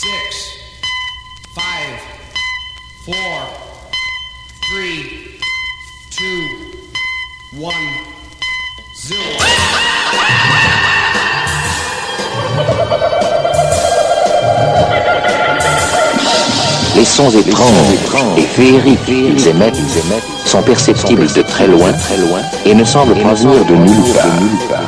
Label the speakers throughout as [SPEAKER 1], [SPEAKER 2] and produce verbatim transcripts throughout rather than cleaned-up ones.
[SPEAKER 1] six, five, four, three, two, one, zero.
[SPEAKER 2] Les sons étranges et féeriques qu'ils émettent sont perceptibles de très loin et ne semblent pas venir de nulle part.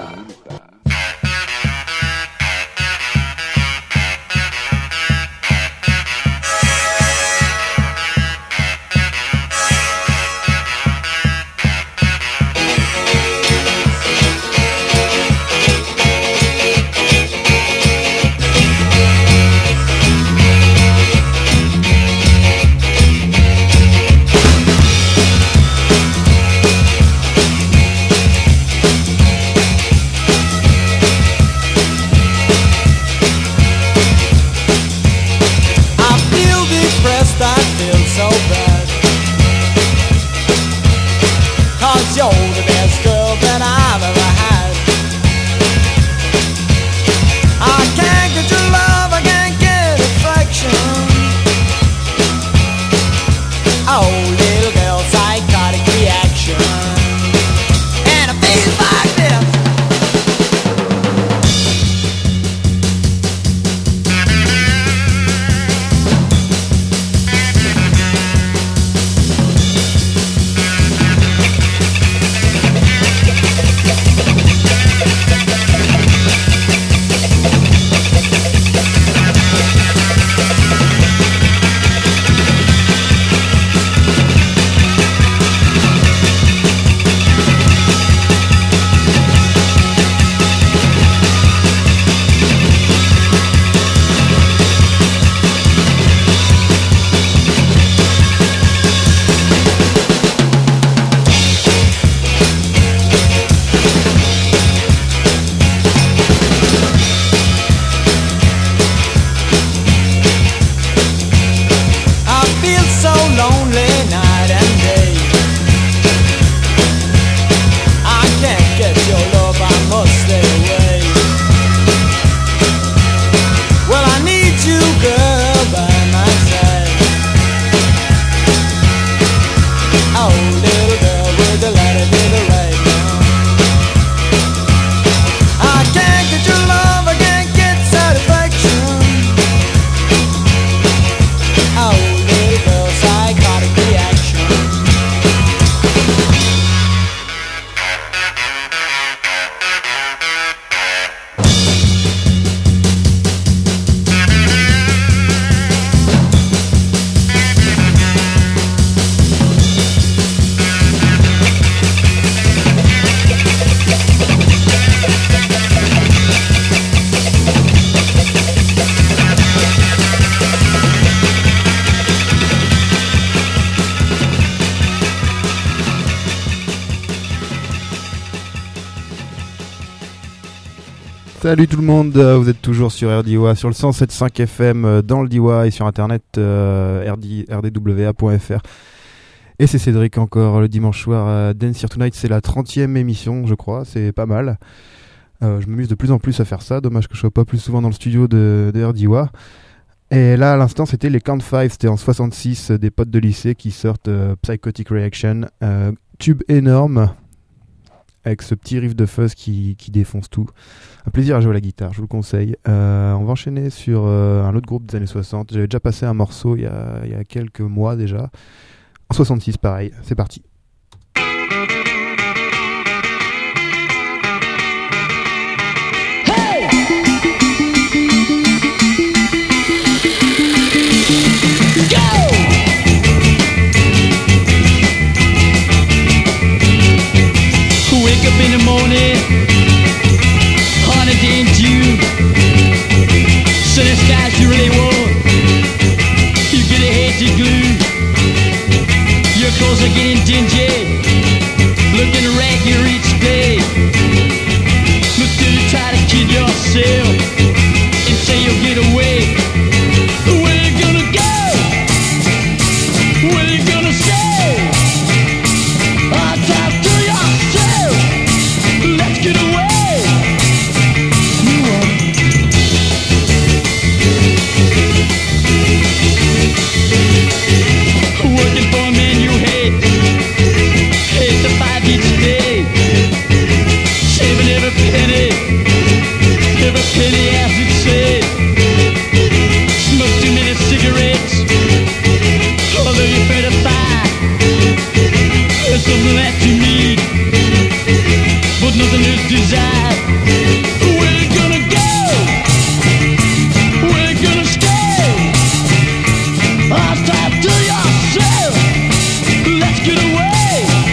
[SPEAKER 3] Salut tout le monde, vous êtes toujours sur R D W A, sur le cent sept virgule cinq F M, dans le D W A et sur internet euh, R D W A point F R. Et c'est Cédric encore le dimanche soir à Dance Here Tonight, c'est la trentième émission je crois, c'est pas mal. Euh, je m'amuse de plus en plus à faire ça, dommage que je sois pas plus souvent dans le studio de, de R D W A. Et là à l'instant c'était les Count Five, c'était en soixante-six, des potes de lycée qui sortent euh, Psychotic Reaction, euh, tube énorme, avec ce petit riff de fuzz qui, qui défonce tout. Un plaisir à jouer à la guitare, je vous le conseille. Euh, on va enchaîner sur euh, un autre groupe des années soixante. J'avais déjà passé un morceau il y a, il y a quelques mois déjà. En soixante-six, pareil. C'est parti.
[SPEAKER 4] Hey! Go! Wake up in the morning, on a day in June. Sunny skies you really want. You get a head to glue. Your clothes are getting dingy, looking ragged each day. But still you try to kid yourself and say you'll get away. Where you gonna go? Where you gonna stay? I talk to yourself. Let's get away. You nothing is desired. Where you gonna go? Where you gonna stay? I'll talk to yourself. Let's get away.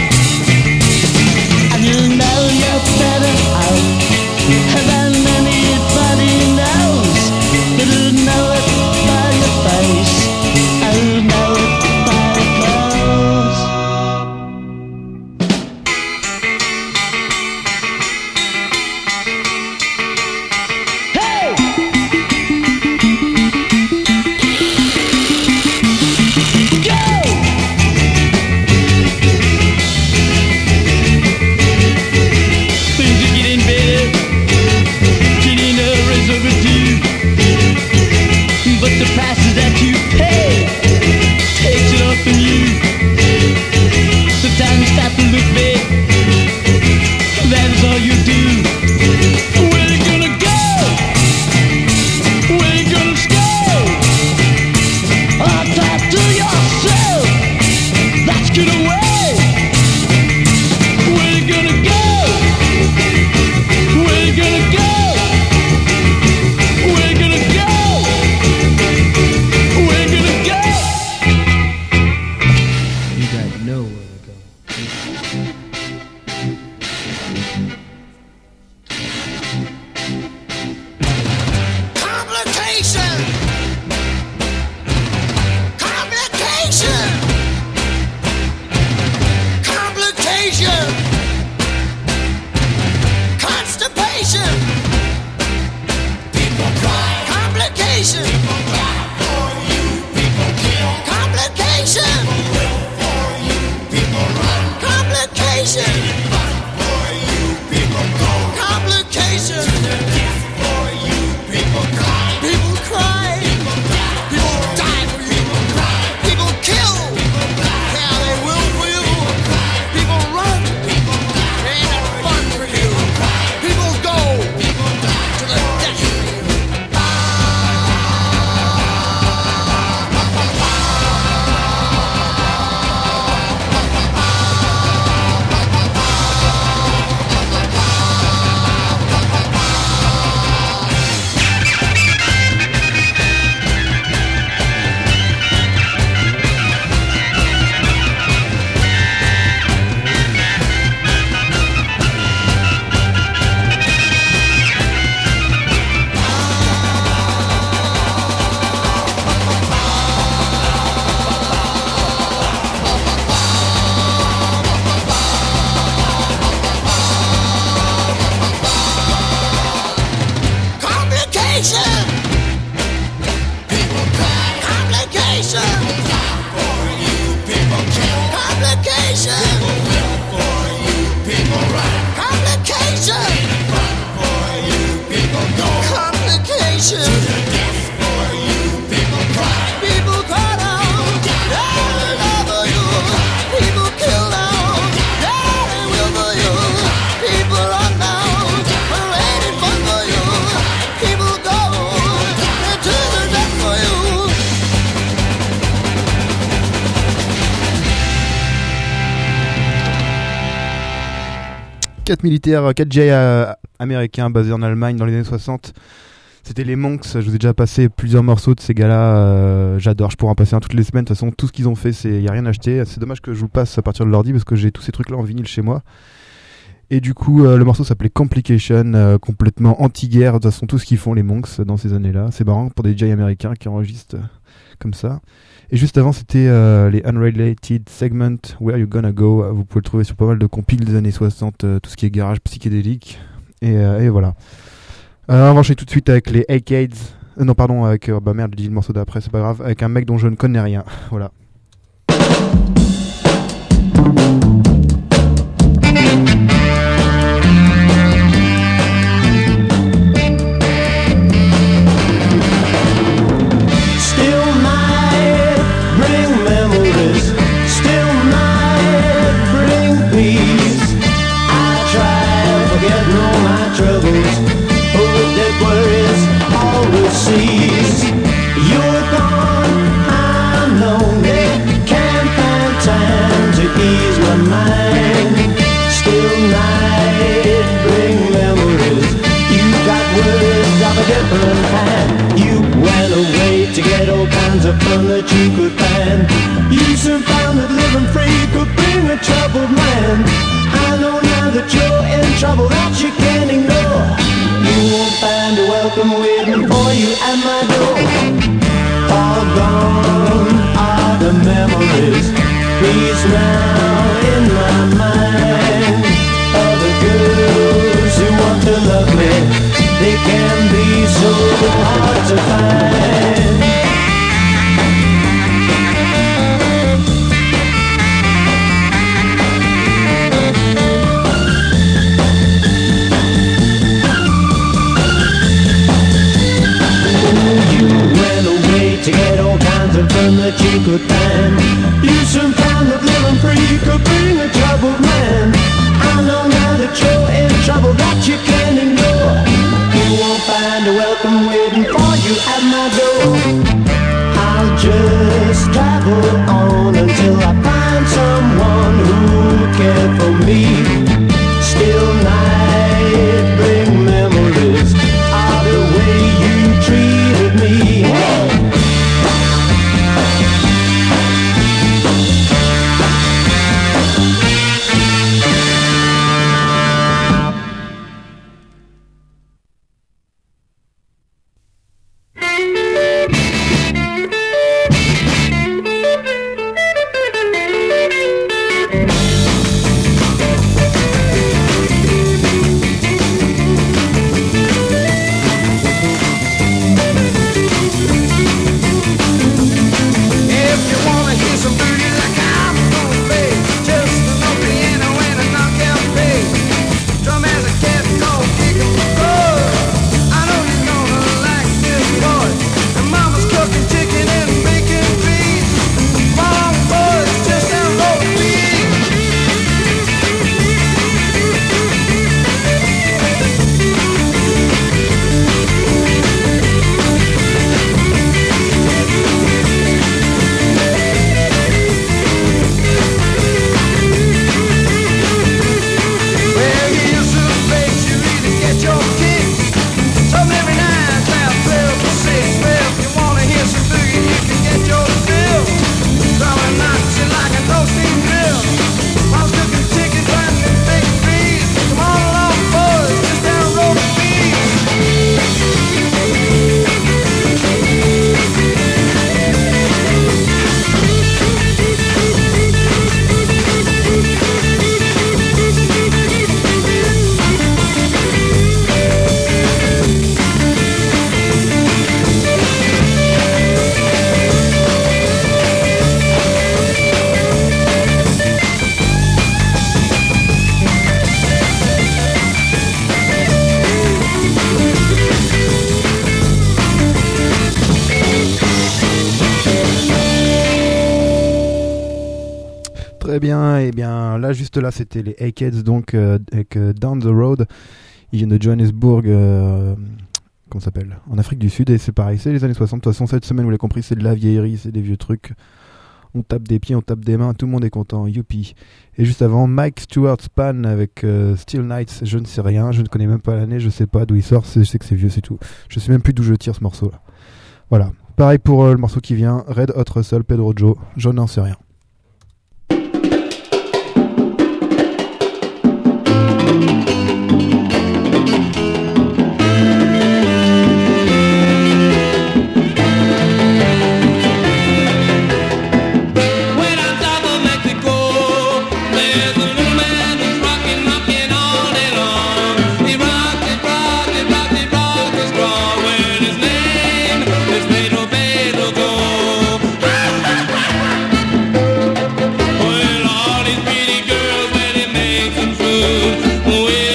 [SPEAKER 4] And you know you're better out than anybody knows. But you know it by your face. I know it by your clothes. Hey! Go! Things are getting better, getting a raise overdue. But the prices that you pay takes it off from you. Sometimes you stop to look back. That is all you do. Where you gonna go? Where you gonna stay? I'll talk to yourself. Let's get away. Where you gonna go? Where you gonna go? Where you gonna go? Where you gonna go?
[SPEAKER 1] You got nowhere to go.
[SPEAKER 5] Complication! Complication! Complication! Constipation! People cry. Complication! People cry for you. People kill. Complication! Will for you. People run. Complication! Fun for you. People go. Complication! To the death for you. People cry. People cry. People die. People die for you. People cry. People kill. People die. Yeah, they will for you. People run. People die. They ain't no fun for you. People go. People die. To the death for you. Complication! People cry. Complication! For you, people kill. Complication! People will for you, people run. Complication! Fun for you, people go. Complication! To the death for you, people cry. People cry down. Yeah, they love for you. People kill down. Yeah, they will for you. People run down. There ain't it fun for you. People go to the death for you.
[SPEAKER 3] Quatre militaires, quatre J euh, américains basés en Allemagne dans les années soixante. C'était les Monks. Je vous ai déjà passé plusieurs morceaux de ces gars-là. euh, J'adore, je pourrais en passer un toutes les semaines. De toute façon, tout ce qu'ils ont fait, il n'y a rien à acheter. C'est dommage que je vous le passe à partir de l'ordi parce que j'ai tous ces trucs-là en vinyle chez moi. Et du coup, euh, le morceau s'appelait Complication, euh, complètement anti-guerre. De toute façon, tout ce qu'ils font les Monks dans ces années-là. C'est marrant pour des J américains qui enregistrent euh, comme ça. Et juste avant, c'était euh, les Unrelated Segment, Where You Gonna Go. Vous pouvez le trouver sur pas mal de compiles des années soixante, euh, tout ce qui est garage psychédélique. Et, euh, et voilà. Euh, on va enchaîner tout de suite avec les Arcades. Euh, non, pardon, avec... Euh, bah merde, j'ai dit le morceau d'après, c'est pas grave. Avec un mec dont je ne connais rien. Voilà.
[SPEAKER 6] You're gone, I'm lonely, can't find time to ease my mind. welcome waiting for you at my door. All gone are the memories, peace now in my mind. All the girls who want to love me, they can be so hard to find. To get all kinds of fun that you could find. You soon found that living free could bring a troubled man. I know now that you're in trouble that you can't ignore. You won't find a welcome waiting for you at my door. I'll just travel on until I find someone who cares for me. Still night bring memories of the way you treated me. Hey.
[SPEAKER 3] Très bien, et bien là juste là c'était les Akeheads donc euh, avec euh, Down the Road. Ils viennent de Johannesburg, euh, comment ça s'appelle, en Afrique du Sud, et c'est pareil, c'est les années soixante. De toute façon cette semaine vous l'avez compris, c'est de la vieillerie, c'est des vieux trucs. On tape des pieds, on tape des mains, tout le monde est content, youpi. Et juste avant, Mike Stewart Span avec euh, Still Nights, je ne sais rien, je ne connais même pas l'année, je sais pas d'où il sort, je sais que c'est vieux, c'est tout. Je sais même plus d'où je tire ce morceau là. Voilà, pareil pour euh, le morceau qui vient, Red Hot Russell, Pedro Joe, je n'en sais rien.
[SPEAKER 7] Well,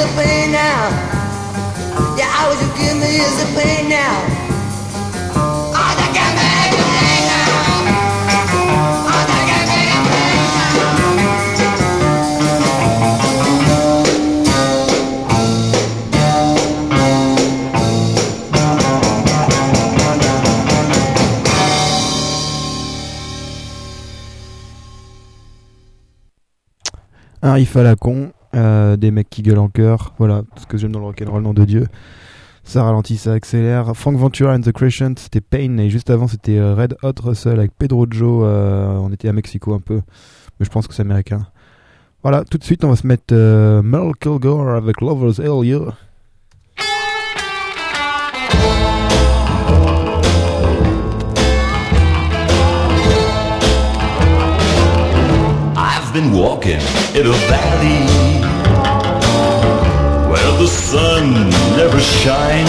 [SPEAKER 5] the pain now. Yeah, all you give me is the pain now. All you give me is the pain now. All you give me is the pain
[SPEAKER 3] Un riff à la con, euh, des mecs qui gueulent en chœur, voilà, tout ce que j'aime dans le rock'n'roll, nom de Dieu. Ça ralentit, ça accélère. Frank Ventura and the Crescent, c'était Pain, et juste avant c'était euh, Red Hot Russell avec Pedro Joe, euh, on était à Mexico un peu, mais je pense que c'est américain. Voilà, tout de suite on va se mettre euh, Merle Kilgore avec Lovers Hell Yeah.
[SPEAKER 7] I've been walking in a valley where the sun never shines,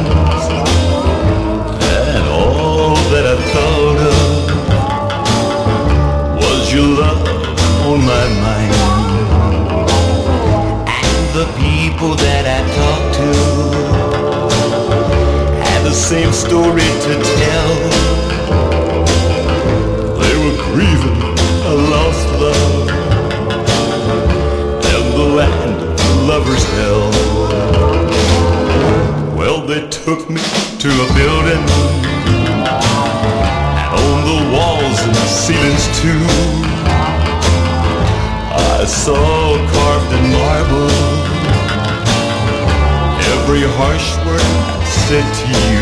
[SPEAKER 7] and all that I thought of was your love on my mind. And the people that I talked to had the same story to tell. They were grieving a lost love in the land of lovers' hell. Well, they took me to a building, and on the walls and ceilings too, I saw carved in marble every harsh word I said to you.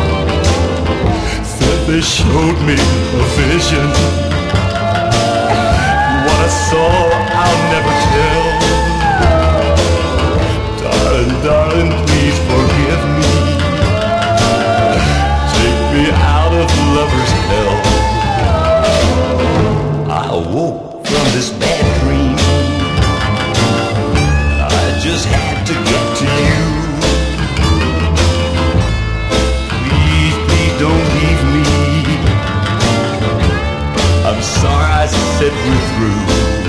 [SPEAKER 7] Then they showed me a vision. What I saw, I'll never tell. Darling, darling, please forgive me. Take me out of lover's hell. I woke from this bad dream. I just had to get to you. Please, please don't leave me. I'm sorry I said we're through.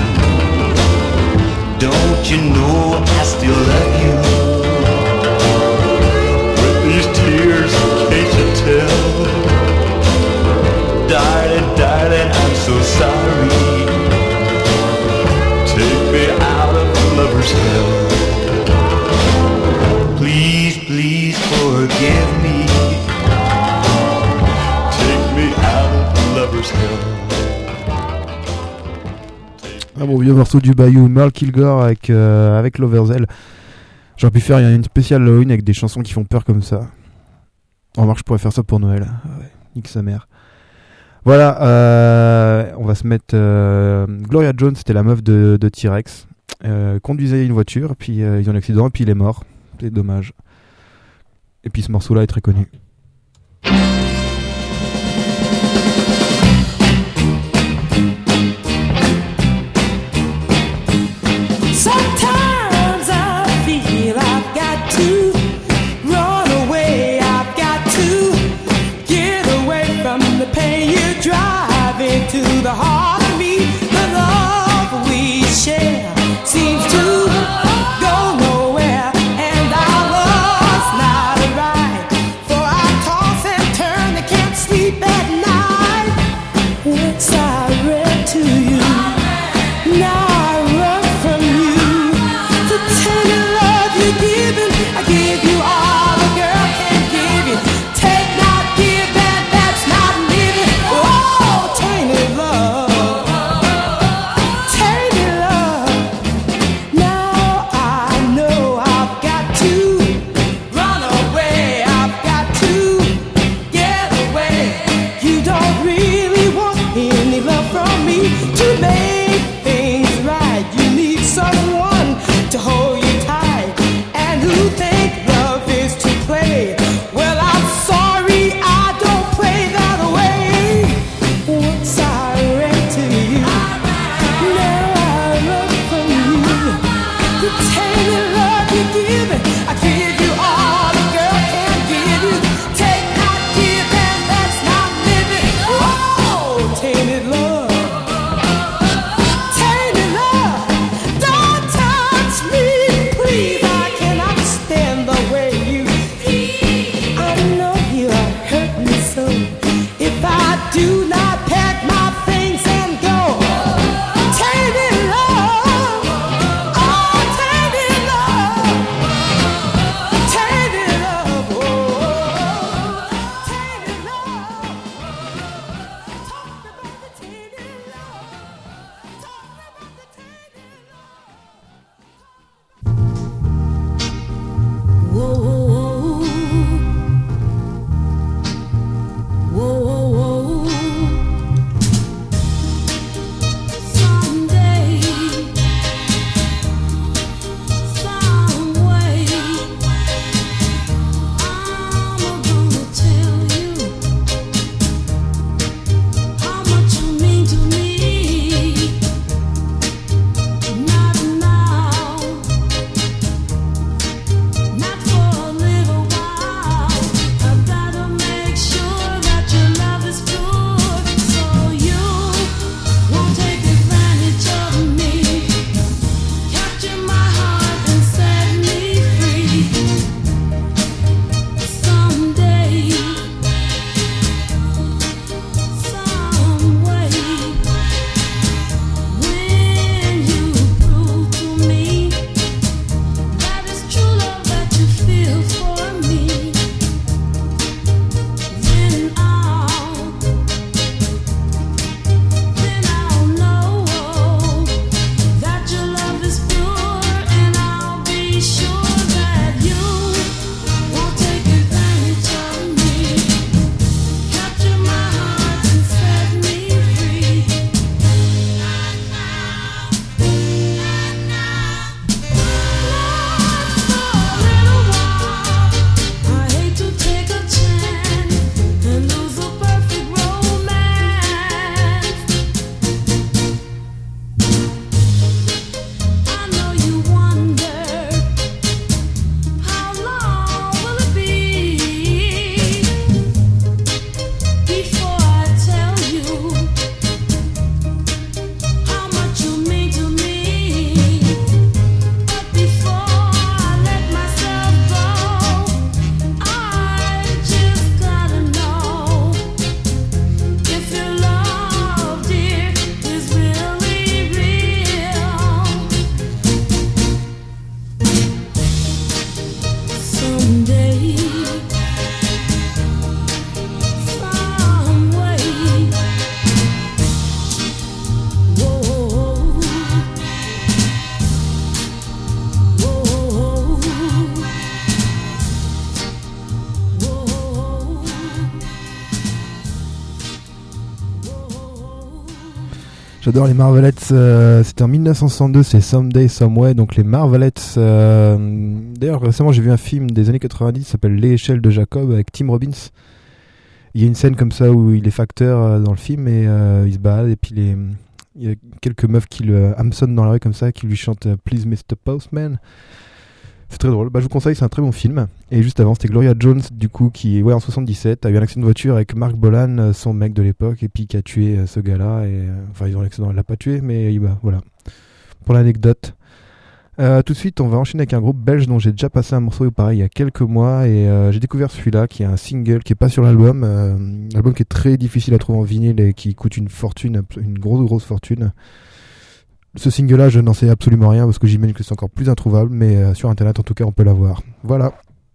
[SPEAKER 7] Don't you know I still love you? With these tears, can't you tell? Darling, darling, I'm so sorry. Take me out of lover's hell. Please, please forgive me. Take me out of lover's hell.
[SPEAKER 3] Un bon vieux morceau du Bayou, Merle Kilgore avec, euh, avec Lovers Hell. J'aurais pu faire une spéciale Halloween avec des chansons qui font peur comme ça. En remarque, je pourrais faire ça pour Noël. Ah ouais, nique sa mère. Voilà, euh, on va se mettre... Euh, Gloria Jones, c'était la meuf de, de T-Rex. Euh, conduisait une voiture, puis euh, ils ont un accident, et puis il est mort. C'est dommage. Et puis ce morceau-là est très connu.
[SPEAKER 8] Sometimes I feel I've got to run away. I've got to get away from the pain you drive into the heart of me. The love we share seems to go nowhere, and our love's not right. For I toss and turn, I can't sleep at night. Once I read to you, now I give you all a girl can give you. Take not, give, and that's not living. Oh, tainted love, tainted love. Now I know I've got to run away. I've got to get away. You don't really want any love from me to make things right. You need someone to hold you tight. Who think love is to play? Well, I'm sorry, I don't play that way. Once I read to you, now I run from you. The tainted love you give, I give you all a girl can give you. Take not, give, and that's not living. Oh, tainted love, tainted love. Don't touch me, please. I
[SPEAKER 3] J'adore les Marvelettes. Euh, c'était en dix-neuf cent soixante-deux, c'est Someday Someway. Donc les Marvelettes. Euh, d'ailleurs, récemment, j'ai vu un film des années quatre-vingt-dix qui s'appelle L'échelle de Jacob avec Tim Robbins. Il y a une scène comme ça où il est facteur euh, dans le film et euh, il se balade et puis les, il y a quelques meufs qui le hameçonnent dans la rue comme ça, qui lui chantent euh, Please mister Postman. C'est très drôle. Bah, je vous conseille, c'est un très bon film. Et juste avant, c'était Gloria Jones, du coup, qui, ouais, en soixante-dix-sept, a eu un accident de voiture avec Mark Bolan, euh, son mec de l'époque, et puis qui a tué euh, ce gars-là. Et, euh, enfin, ils ont l'accident, elle l'a pas tué, mais bah, voilà. Pour l'anecdote. Euh, tout de suite, on va enchaîner avec un groupe belge dont j'ai déjà passé un morceau pareil il y a quelques mois et euh, j'ai découvert celui-là qui est un single qui est pas sur l'album, euh, un album qui est très difficile à trouver en vinyle et qui coûte une fortune, une grosse grosse fortune. Ce single-là, je n'en sais absolument rien parce que j'imagine que c'est encore plus introuvable, mais euh, sur internet en tout cas, on peut l'avoir. Voilà.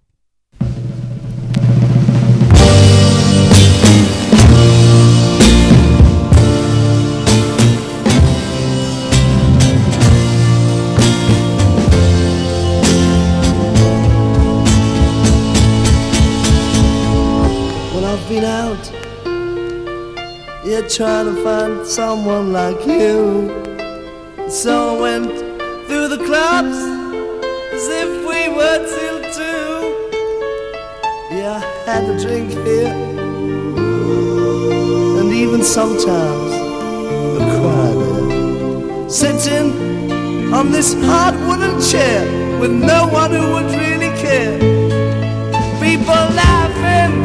[SPEAKER 9] Been out, yeah, trying to find someone like you. So I went through the clubs as if we were till two. Yeah, I had to drink here, and even sometimes I cry there, sitting on this hard wooden chair with no one who would really care. People laughing,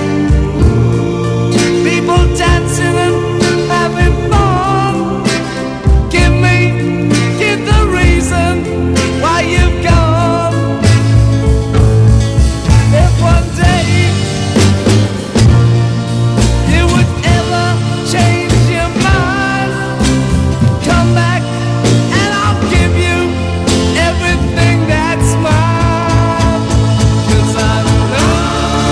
[SPEAKER 9] people dancing and having fun. Give me, give the reason why you've gone. If one day you would ever change your mind, come back and I'll give you everything that's mine. 'Cause I know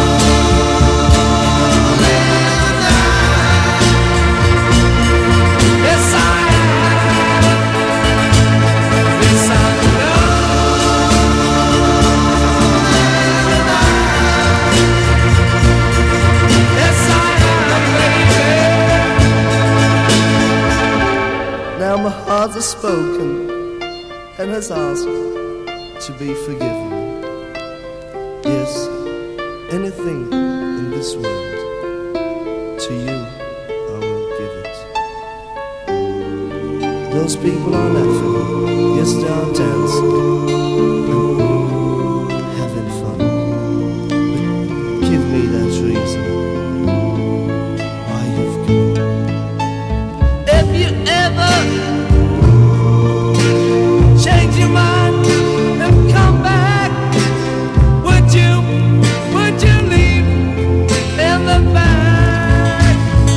[SPEAKER 9] my heart has spoken and has asked to be forgiven. Yes, anything in this world, to you I will give it. Those people are laughing, yes they are dancing and having fun. But give me that reason why you've gone. If you ever change your mind and come back, would you, would you leave in the back?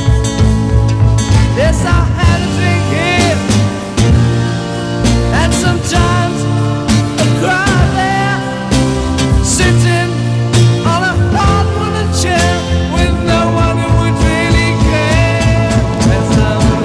[SPEAKER 9] Yes, I had a drink here, and sometimes I cry there, sitting on a hard wooden chair with no one who would really care. As I'm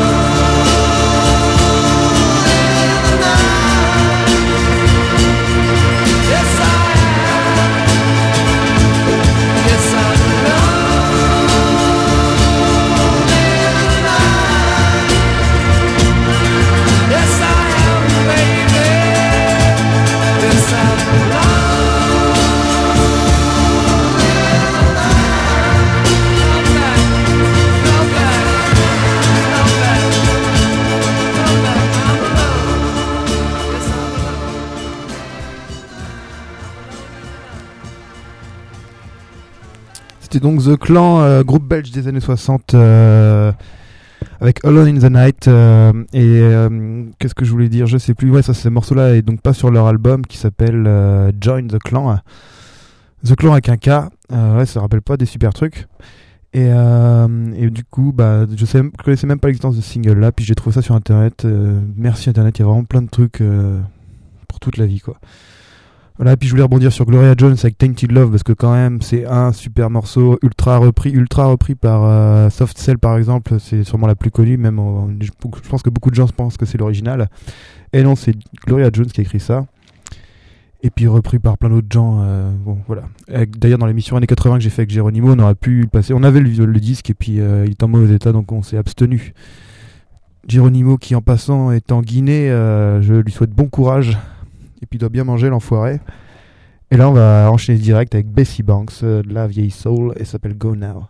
[SPEAKER 3] C'était donc The Clan, euh, groupe belge des années soixante, euh, avec Alone in the Night. Euh, et euh, qu'est-ce que je voulais dire, je sais plus. Ouais, ça, ce morceau-là est donc pas sur leur album qui s'appelle euh, Join the Clan. The Clan avec un K. Euh, ouais, ça rappelle pas des super trucs. Et, euh, et du coup, bah, je sais, je connaissais même pas l'existence de ce single-là. Puis j'ai trouvé ça sur Internet. Euh, merci Internet, il y a vraiment plein de trucs euh, pour toute la vie, quoi. Voilà, puis je voulais rebondir sur Gloria Jones avec Tainted Love parce que quand même c'est un super morceau ultra repris, ultra repris par euh, Soft Cell par exemple, c'est sûrement la plus connue, même en, je, je pense que beaucoup de gens pensent que c'est l'original. Et non, c'est Gloria Jones qui a écrit ça. Et puis repris par plein d'autres gens. Euh, bon, voilà. D'ailleurs, dans l'émission années quatre-vingts que j'ai fait avec Geronimo, on aurait pu le passer. On avait le, le disque et puis euh, il est en mauvais état, donc on s'est abstenu. Geronimo qui en passant est en Guinée, euh, je lui souhaite bon courage et puis il doit bien manger l'enfoiré. Et là on va enchaîner direct avec Bessie Banks, euh, de la vieille soul, et ça s'appelle Go Now.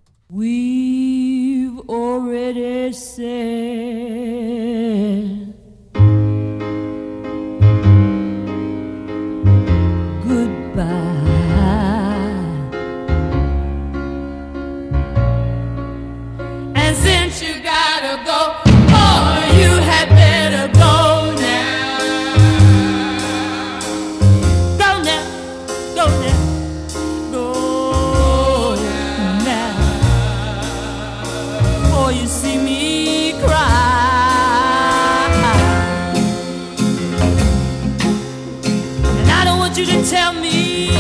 [SPEAKER 8] We've already said goodbye. And since you gotta go, oh, you had better go now. Go now, go now, go now. Before you see me cry. And I don't want you to tell me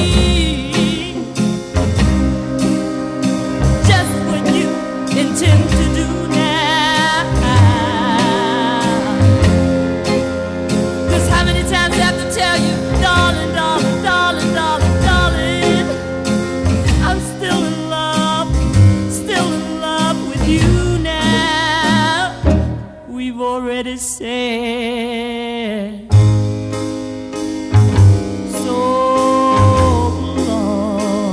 [SPEAKER 8] just what you intend to do now. 'Cause how many times I have to tell you, darling, darling, darling, darling, darling, I'm still in love, still in love with you now. We've already said so long.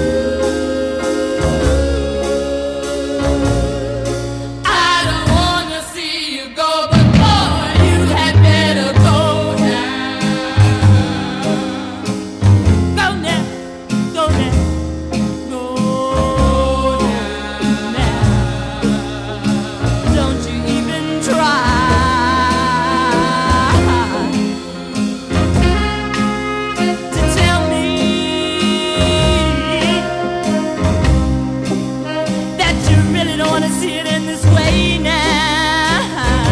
[SPEAKER 8] I don't wanna see you go, but boy, you had better go now. Go now, go now, go now. Don't you even try to tell me that you really don't want to see it in this way now.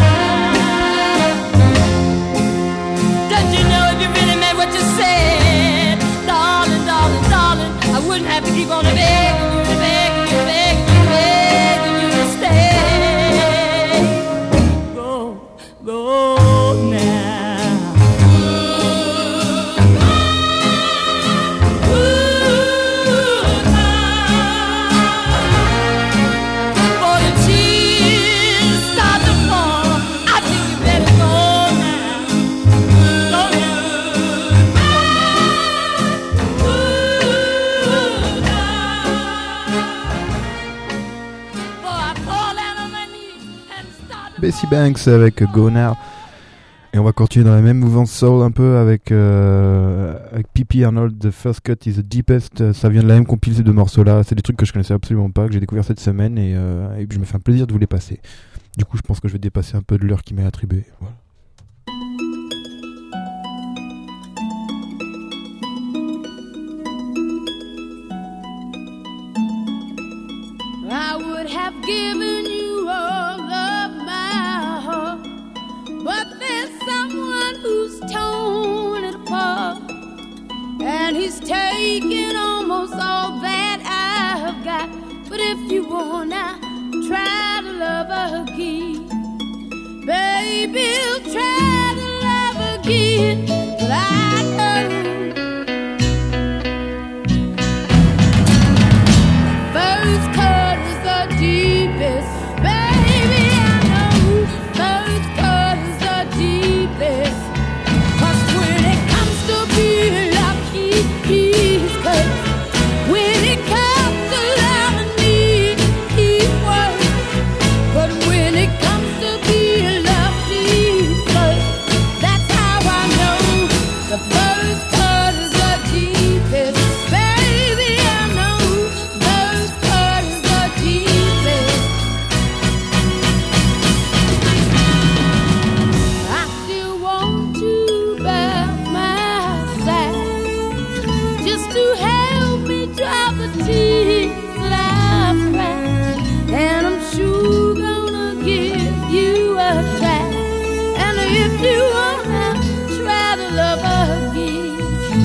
[SPEAKER 8] Don't you know if you really meant what you said, darling, darling, darling, I wouldn't have to keep on begging you, begging you, begging you, begging you to stay. Go, go now. Before the tears start to fall, I think you better go now. Go now. Before I fall down on my knees and start to
[SPEAKER 3] Bessie Banks avec Go Now. Et on va continuer dans la même mouvance soul un peu avec, euh, avec P P Arnold, The First Cut is the Deepest. Ça vient de la même compile, ces deux morceaux-là. C'est des trucs que je connaissais absolument pas, que j'ai découvert cette semaine et, euh, et puis je me fais un plaisir de vous les passer. Du coup, je pense que je vais dépasser un peu de l'heure qui m'est attribuée. Voilà.
[SPEAKER 8] I would have given you all of my heart, but there's someone who's torn it apart, and he's taken almost all that I've got. But if you wanna try to love again, baby, try to love again. But I know first cut is the deepest, baby, I know first cut is the deepest. 'Cause when it comes to being lucky, he's cut. When it comes to loving me, he's worth. But when it comes to being loved, he's cut. That's how I know the first cut is the deepest, baby, I know first cut is the deepest. I still want you by my side, just to help me drop the tears that I've cried. And I'm sure gonna give you a try. And if you wanna try to love again,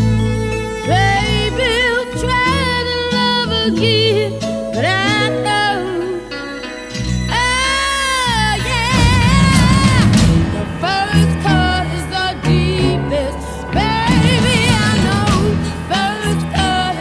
[SPEAKER 8] baby, try to love again. But I know, oh yeah, the first cut is the deepest, baby, I know first cut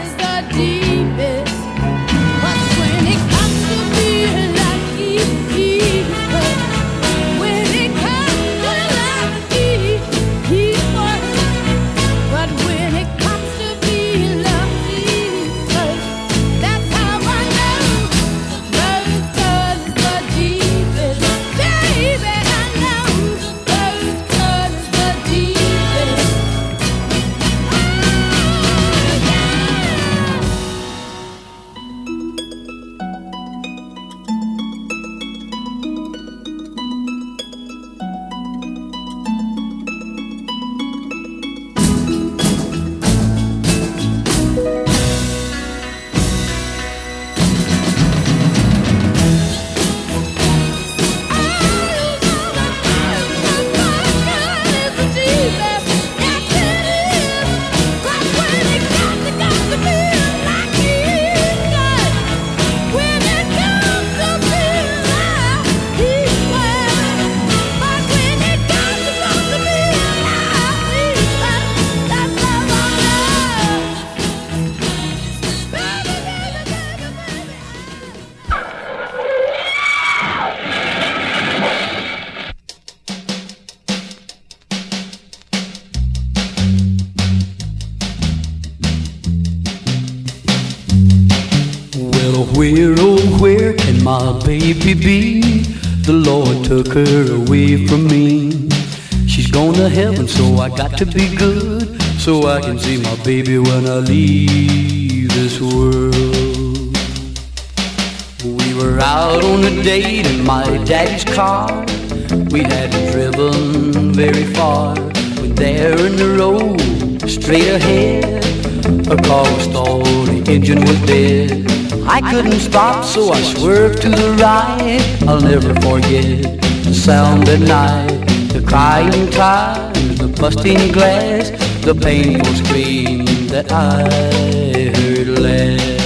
[SPEAKER 10] where, oh where can my baby be? The Lord took her away from me. She's gone to heaven, so I got to be good, so I can see my baby when I leave this world. We were out on a date in my daddy's car. We hadn't driven very far when there in the road, straight ahead, a car was stalled, the engine was dead. I couldn't stop, so I swerved to the right. I'll never forget the sound at night, the crying tires, the busting glass, the painful scream that I heard last.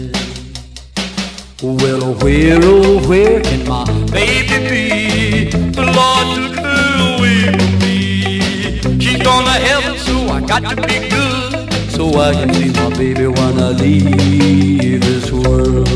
[SPEAKER 10] Well, oh where, oh where can my baby be? The Lord took her away from me. She's gone to heaven, so I got to be good, so I can see my baby when I leave this world.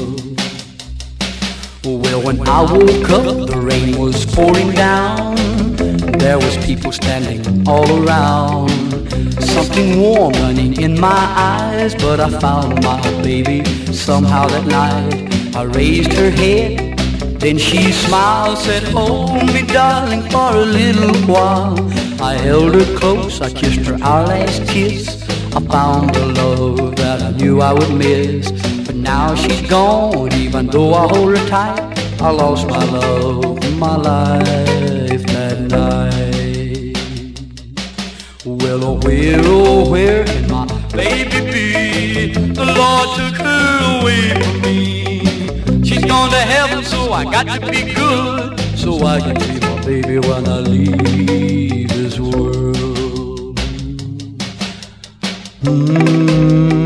[SPEAKER 10] Well, when I woke up, the rain was pouring down. There was people standing all around. Something warm running in my eyes, but I found my baby somehow that night. I raised her head, then she smiled, said, hold me darling for a little while. I held her close, I kissed her our last kiss. I found the love that I knew I would miss. But now she's gone, even though I hold her tight, I lost my love, my life that night. Well, oh where, oh where can my baby be? The Lord took her away from me. She's gone to heaven, so I got to be good, so I can see my baby when I leave this world. Mm-hmm.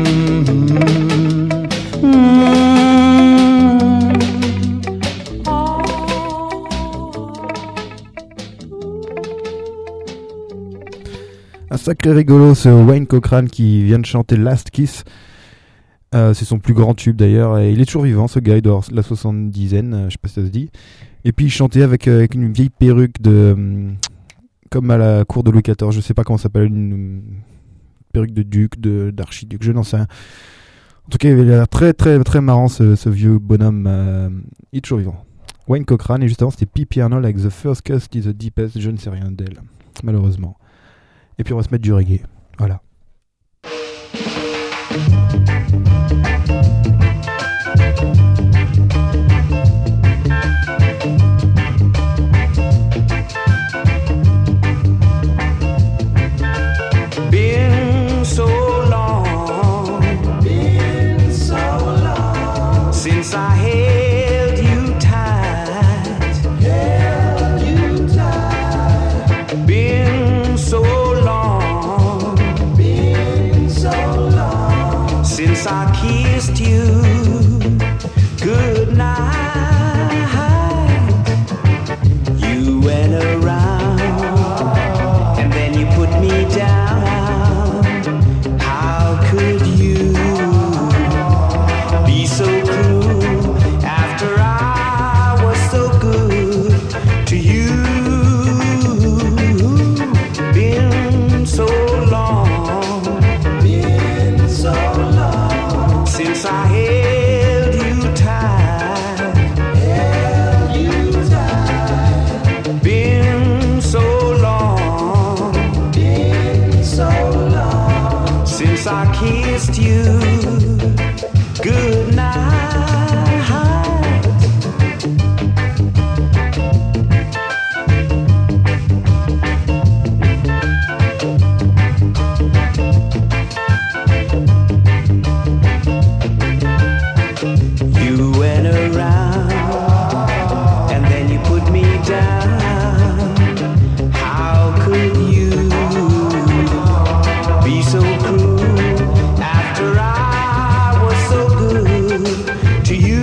[SPEAKER 3] Un sacré rigolo ce Wayne Cochran qui vient de chanter Last Kiss. Euh, c'est son plus grand tube d'ailleurs, et il est toujours vivant ce gars, il doit avoir la soixante-dizaine, euh, je sais pas si ça se dit. Et puis il chantait avec, euh, avec une vieille perruque de euh, comme à la cour de Louis quatorze, je sais pas comment ça s'appelle, une, une perruque de duc, de, d'archiduc, je n'en sais rien. En tout cas il a l'air très très très marrant ce, ce vieux bonhomme, euh, il est toujours vivant. Wayne Cochran, et juste avant c'était Pippi Arnold avec The First Kiss is the Deepest, je ne sais rien d'elle, malheureusement. Et puis on va se mettre du reggae, voilà.
[SPEAKER 6] Been so long, been so long since I held you tight, held you tight. Been so long, been so long since I kissed you good night. You went around and then you put me down. How could you be so cruel after I was so good to you? Been so long, been so long since I held you tight, held you tight. Been so long, been so long since I kissed you good night. You went around and then you put me down. How could you be so cruel after I was so good to you?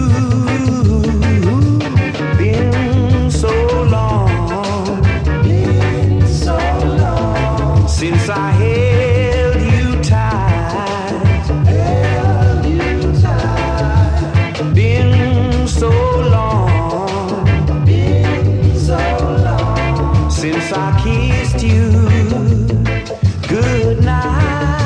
[SPEAKER 6] Been so long, been so long since I held you tight, held you tight. Been so long, been so long since I kissed you good night.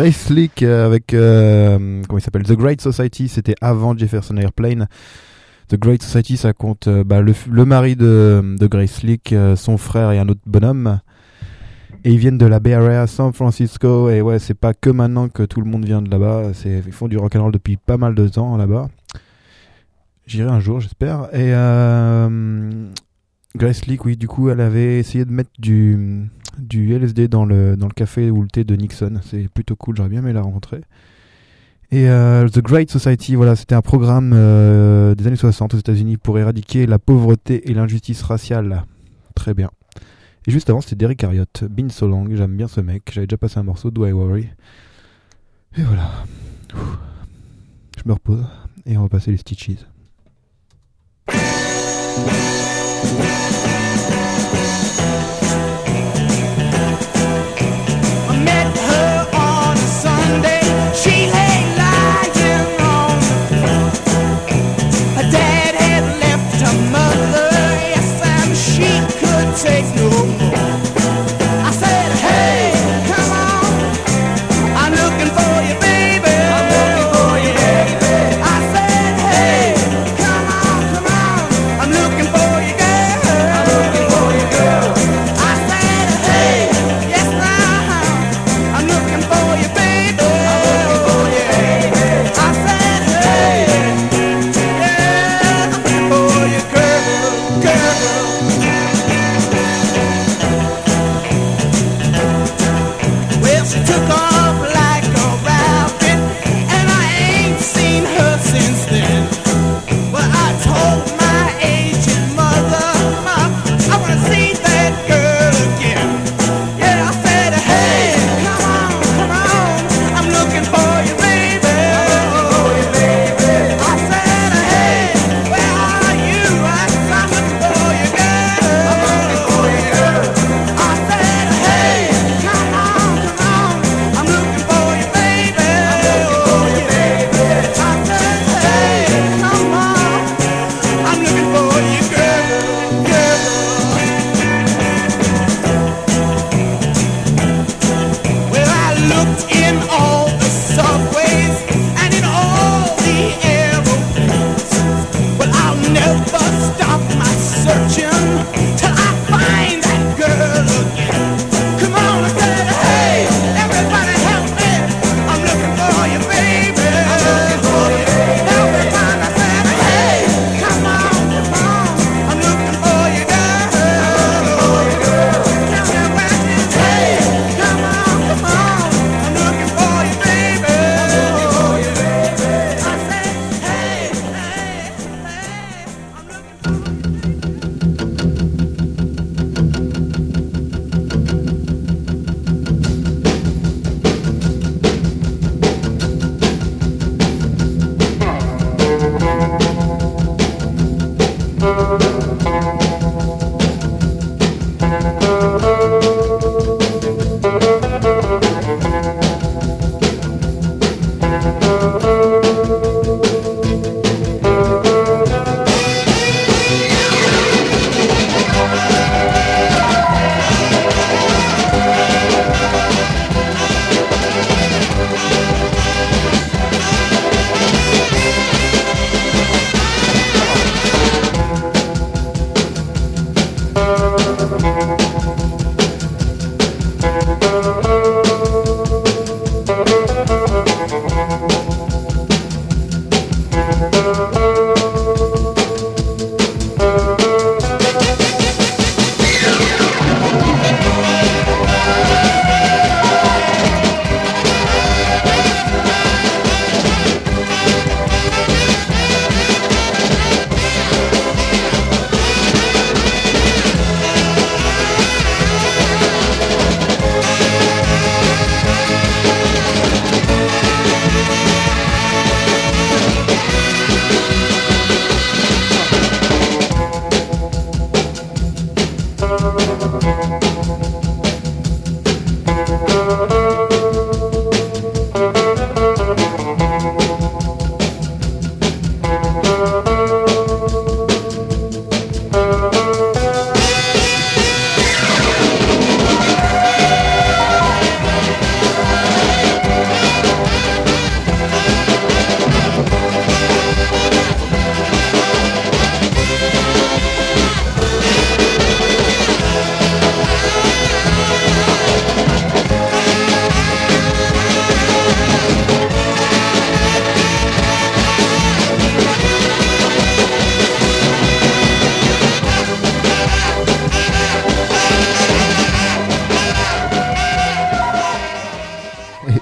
[SPEAKER 3] Grace Slick euh, avec euh, comment il s'appelle, The Great Society. C'était avant Jefferson Airplane. The Great Society, ça compte euh, bah, le, le mari de, de Grace Slick, euh, son frère et un autre bonhomme. Et ils viennent de la Bay Area, San Francisco. Et ouais, c'est pas que maintenant que tout le monde vient de là-bas. C'est, ils font du rock'n'roll depuis pas mal de temps là-bas. J'irai un jour, j'espère. Et euh, Grace Slick, oui, du coup, elle avait essayé de mettre du, du L S D dans le, dans le café ou le thé de Nixon. C'est plutôt cool, j'aurais bien aimé la rencontrer. Et euh, The Great Society, voilà, c'était un programme euh, des années soixante aux États-Unis pour éradiquer la pauvreté et l'injustice raciale. Très bien. Et juste avant, c'était Derrick Harriott, Been So Long. J'aime bien ce mec. J'avais déjà passé un morceau, Do I Worry. Et voilà. Ouh. Je me repose et on va passer les Stitches.
[SPEAKER 8] I met her on a Sunday. She lay lying on the floor. Her dad had left her mother, yes, and she could take no more. I said, hey, come on, I'm looking for you, baby. I'm looking for you, baby. I said, hey, come on, come on, I'm looking for you, girl. I'm looking for you, girl. I said, hey, yes, now, I'm looking for you, baby. I'm looking for you, baby. I said, hey, yeah, I'm looking for you, girl, girl. Well, she took off like a rabbit, and I ain't seen her since then. Well, I told my aging mother, Mom, I wanna see that girl again. Yeah, I said, hey, come on, come on, I'm looking for you, baby. I said, hey, where are you? I said, I'm looking for you, girl. I'm looking for you, girl. I said, hey, come on, come on, I'm looking for you, baby. I'm looking for you, baby. I said, hey, come on, I'm looking for you, girl, girl. Well, I looked in all the subways and in all the aeroplanes. Well, I'll never stop my searching till I find that girl again. Come on, I said, hey, everybody help me. I'm looking for you, baby. I'm looking for you, baby. Everybody, I said, hey, come on, come on. I'm looking for you, girl. I'm looking for you, girl. Tell me where it is. Hey, come on, come on. I'm looking for you, baby. I'm looking for you, baby. I said, hey, hey, hey, I'm looking for you.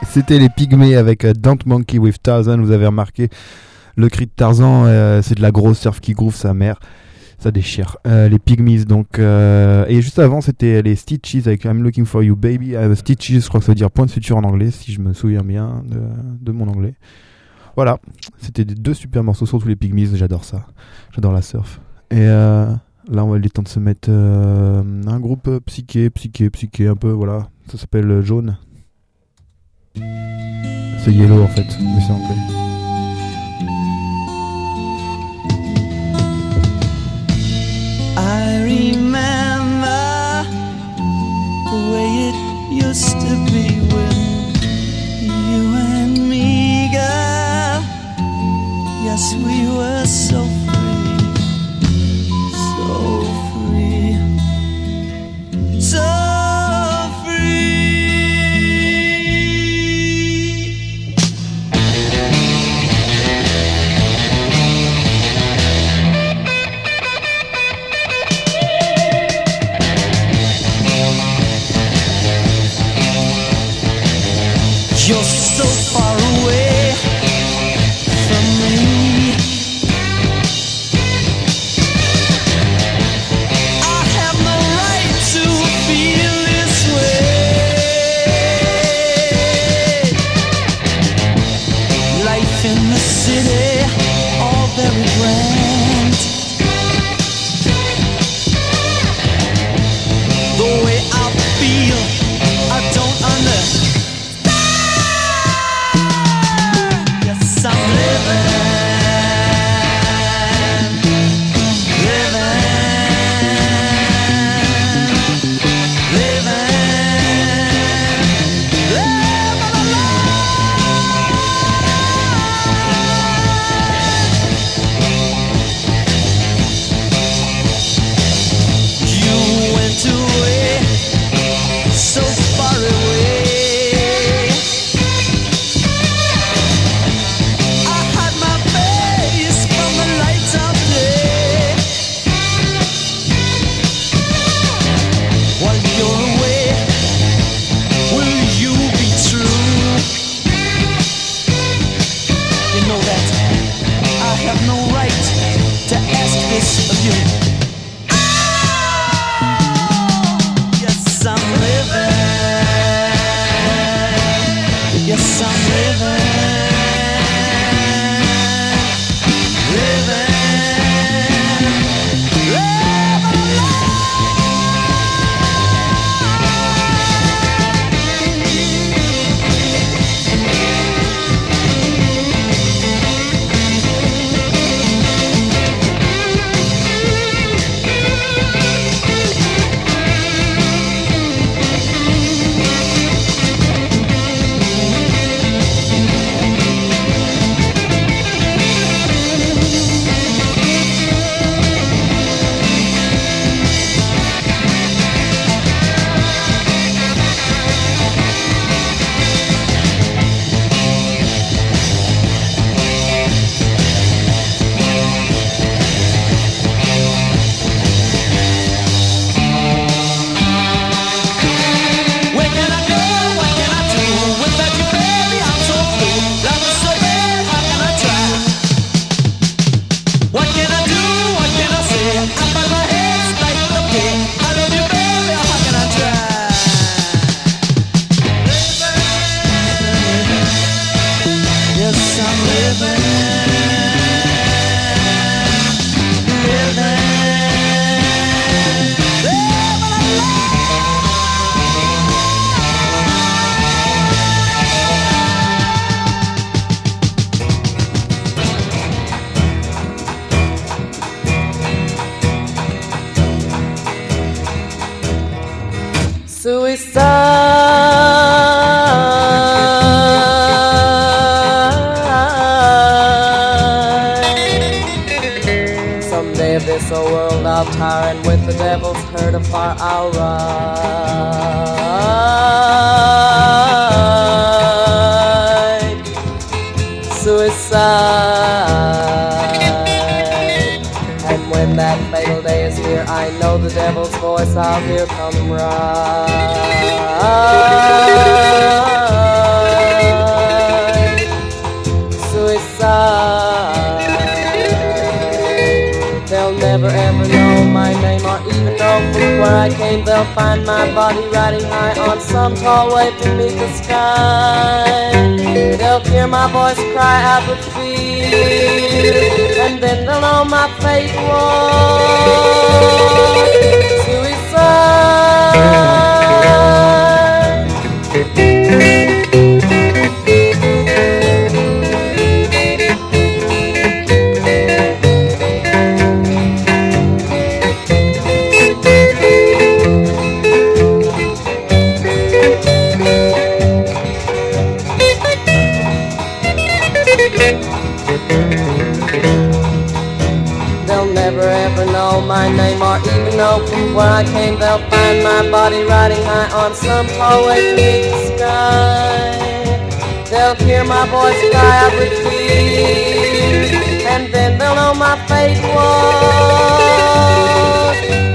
[SPEAKER 3] C'était les Pygmées avec euh, Don't Monkey with Tarzan. Vous avez remarqué le cri de Tarzan, euh, c'est de la grosse surf qui groove sa mère. Ça déchire. Euh, les Pygmies donc. Euh, et juste avant, c'était les Stitches avec I'm Looking for You Baby. Uh, Stitches, je crois que ça veut dire point de suture en anglais, si je me souviens bien de, de mon anglais. Voilà. C'était des deux super morceaux, surtout les Pygmies. J'adore ça. J'adore la surf. Et euh, là, on va aller temps de se mettre euh, un groupe psyché, psyché, psyché, un peu, voilà. Ça s'appelle Jaune. C'est Yellow en fait, mais c'est anglais.
[SPEAKER 9] I remember the way it used to be with you and me, girl. Yes, we were so free, so free, so free. You're so far away from me. I have no right to feel this way. Life in the city, all very grand. The way I feel, I don't understand.
[SPEAKER 11] Tiring with the devil's herd afar, I'll ride. Suicide. And when that fatal day is near, I know the devil's voice I'll hear come right. where I came, they'll find my body riding high on some tall wave to meet the sky. They'll hear my voice cry out with fear, and then they'll know my fate was suicide. My name or even know from where I came. They'll find my body riding high on some tall way to meet the sky. They'll hear my voice cry out with fear, and then they'll know my fate was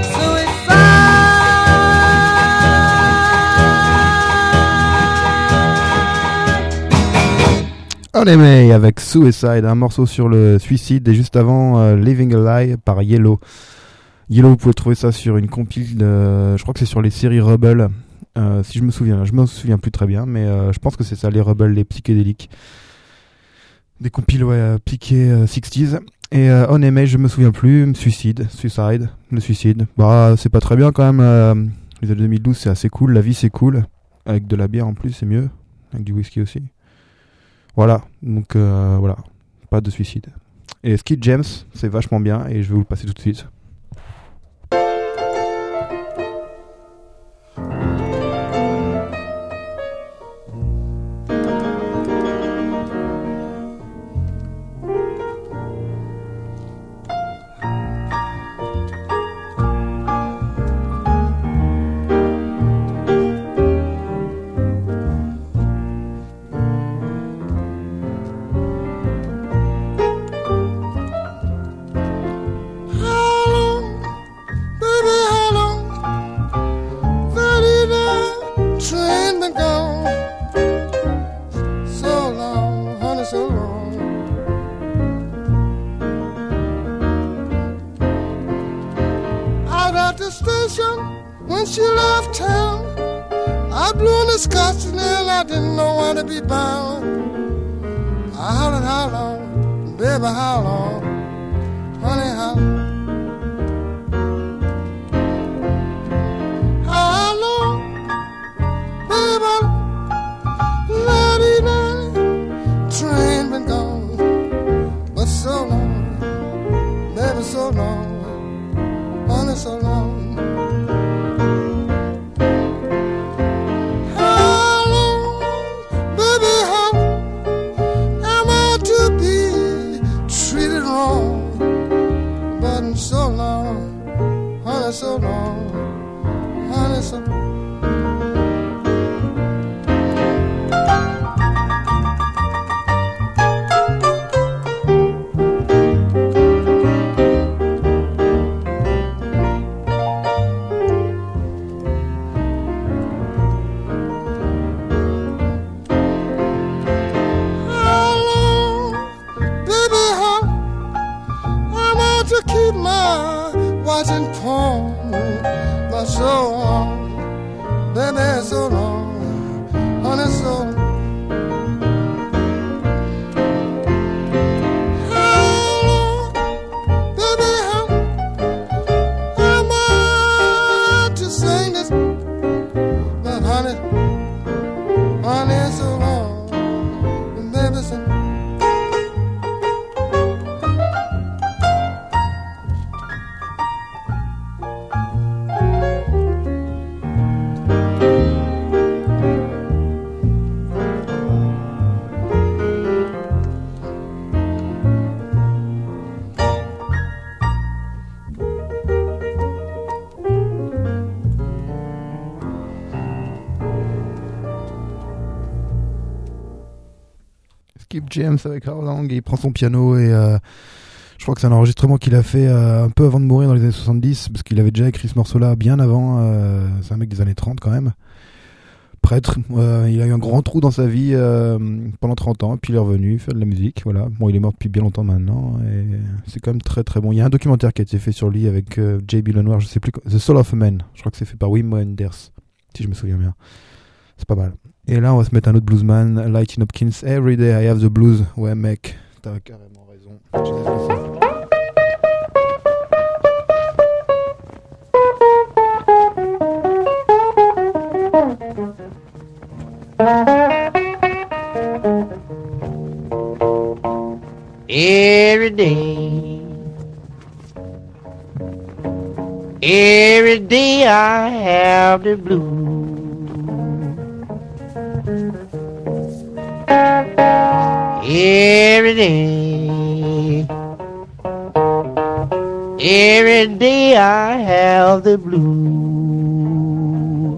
[SPEAKER 11] suicide.
[SPEAKER 3] On aimait avec Suicide, un morceau sur le suicide, et juste avant euh, Living a Lie par Yellow. Yellow, vous pouvez trouver ça sur une compile de, je crois que c'est sur les séries Rebel, euh, si je me souviens, je me souviens plus très bien, mais euh, je pense que c'est ça, les Rebel, les psychédéliques, des compiles ouais, euh, piqués euh, sixties. Et euh, On aimait, je me souviens plus, Suicide, Suicide, le suicide. Bah c'est pas très bien quand même. Euh, les années deux mille douze c'est assez cool, la vie c'est cool, avec de la bière en plus c'est mieux, avec du whisky aussi. Voilà, donc euh, voilà, pas de suicide. Et Skid James, c'est vachement bien et je vais vous le passer tout de suite. Skip James avec How Long, et il prend son piano et euh, je crois que c'est un enregistrement qu'il a fait euh, un peu avant de mourir dans les années soixante-dix, parce qu'il avait déjà écrit ce morceau là bien avant, euh, c'est un mec des années trente quand même. prêtre. Euh, il a eu un grand trou dans sa vie euh, pendant trente ans, puis il est revenu faire de la musique. Voilà. Bon, il est mort depuis bien longtemps maintenant, et c'est quand même très très bon. Il y a un documentaire qui a été fait sur lui avec euh, J B Lenoir, je sais plus, The Soul of a Man. Je crois que c'est fait par Wim Wenders, si je me souviens bien. C'est pas mal. Et là, on va se mettre un autre bluesman, Lightning Hopkins. Every day I have the blues. Ouais, mec, t'as carrément raison. Je sais ce que c'est.
[SPEAKER 12] Every day, every day I have the blues. Every day, every day I have the blues.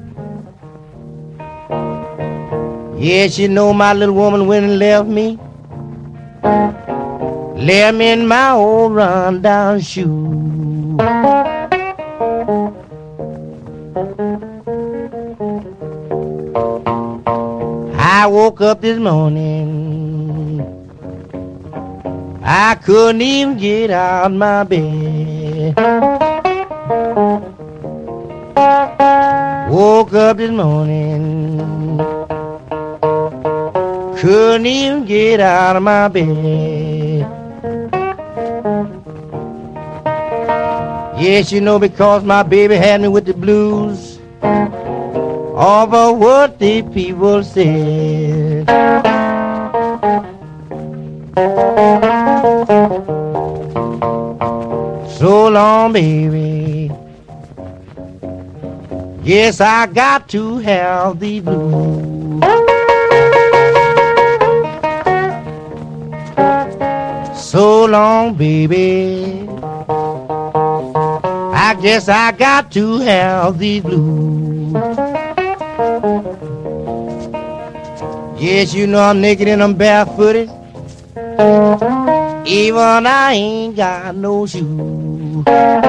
[SPEAKER 12] Yes, you know my little woman went and left me. Left me in my old run-down shoe. I woke up this morning, I couldn't even get out my bed. Woke up this morning, couldn't even get out of my bed. Yes, you know, because my baby had me with the blues over what the people said. So long, baby. Yes, I got to have the blues. So long, baby. I guess I got to have the blues. Yes, you know I'm naked and I'm barefooted. Even I ain't got no shoes.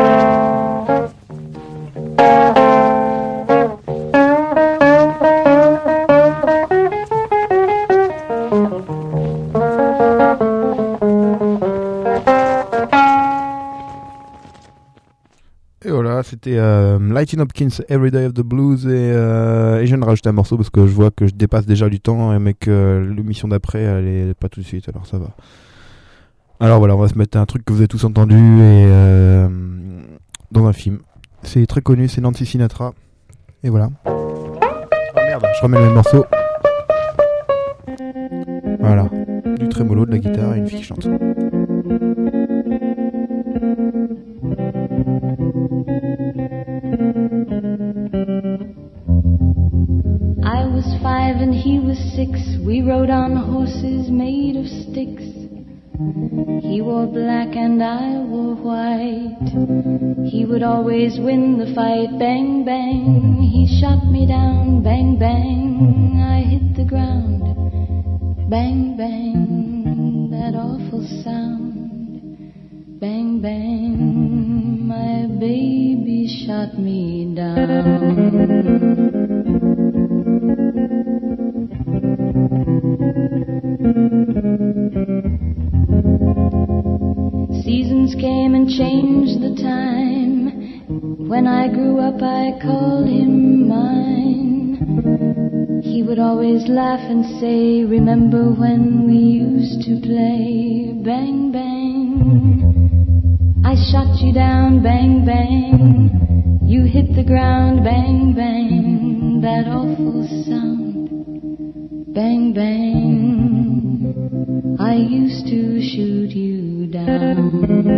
[SPEAKER 3] Et voilà, c'était euh, Lightning Hopkins, Every Day of the Blues, et, euh, et je viens de rajouter un morceau parce que je vois que je dépasse déjà du temps, mais que l'émission d'après elle est pas tout de suite, alors ça va. Alors voilà, on va se mettre un truc que vous avez tous entendu, et euh, dans un film. C'est très connu, c'est Nancy Sinatra, et voilà. Oh merde, je remets le même morceau. Voilà, du trémolo, de la guitare et une fille qui chante.
[SPEAKER 13] I was five and he was six. We rode on horses made of sticks. He wore black and I wore white. He would always win the fight. Bang, bang, he shot me down. Bang, bang, I hit the ground. Bang, bang, that awful sound. Bang, bang, my baby shot me down. Seasons came and changed the time. When I grew up I called him mine. He would always laugh and say, remember when we used to play? Bang, bang, I shot you down. Bang, bang, you hit the ground. Bang, bang, that awful sound. Bang, bang, I used to shoot you down.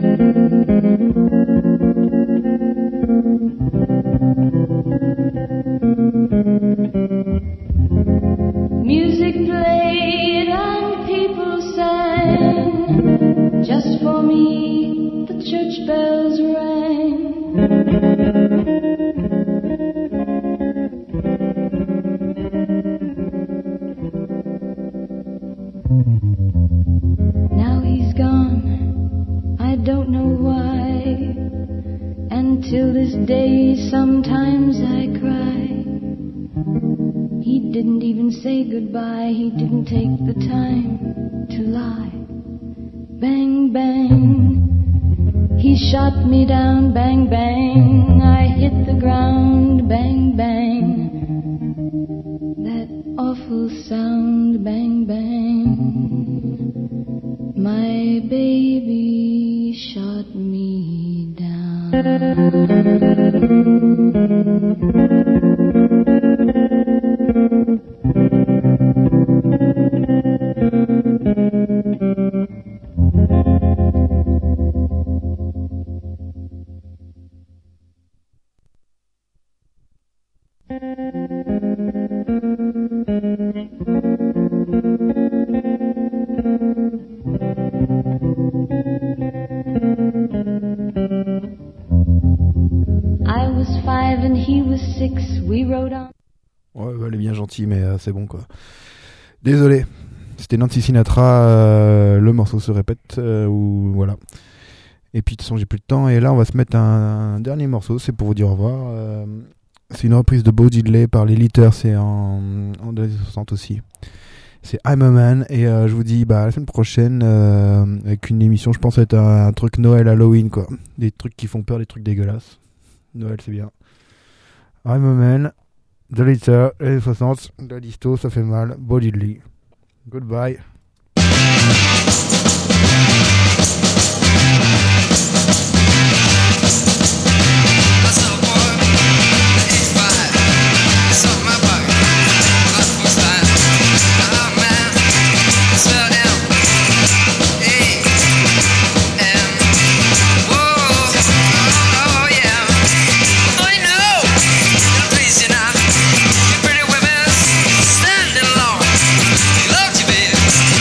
[SPEAKER 13] Music played and people sang. Just for me the church bells rang. Now he's gone, I don't know why. And till this day sometimes I cry. He didn't even say goodbye, he didn't take the time to lie. Bang, bang, he shot me down, bang, bang, I hit the ground, bang, bang, that awful sound, bang, bang, my baby shot me down. I was five and he was six, we rode on.
[SPEAKER 3] Ouais, bah, elle est bien gentille, mais euh, c'est bon quoi. Désolé, c'était Nancy Sinatra, euh, le morceau se répète, euh, ou voilà. Et puis de toute façon j'ai plus de temps, et là on va se mettre un, un dernier morceau, c'est pour vous dire au revoir. Euh, c'est une reprise de Bo Diddley par les Litters, c'est en, en années soixante aussi. C'est I'm a Man, et euh, je vous dis bah, à la semaine prochaine euh, avec une émission, je pense être un, un truc Noël, Halloween quoi. Des trucs qui font peur, des trucs dégueulasses. Noël c'est bien. I'm a Man, The Litter, les soixante, la disto, ça fait mal, Bo Diddley. Goodbye.
[SPEAKER 5] Standing alone, he loved you, baby.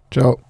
[SPEAKER 14] Ciao.